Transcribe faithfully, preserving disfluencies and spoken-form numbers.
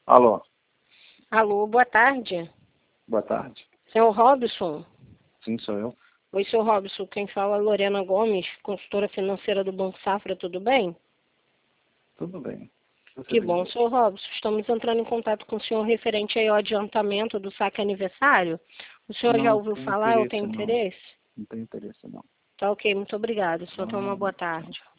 Alô, Alô, boa tarde. boa tarde. Senhor Robson? Sim, sou eu. Oi, senhor Robson. Quem fala é Lorena Gomes, consultora financeira do Banco Safra, tudo bem? Tudo bem. Você Que tem bom, direito. senhor Robson. Estamos entrando em contato com o senhor referente aí ao adiantamento do saque aniversário. O senhor já Não ouviu tenho falar ou interesse, tem não. interesse? Não tenho interesse, não. Tá ok, muito obrigada. O senhor tenha uma Não, boa não. tarde.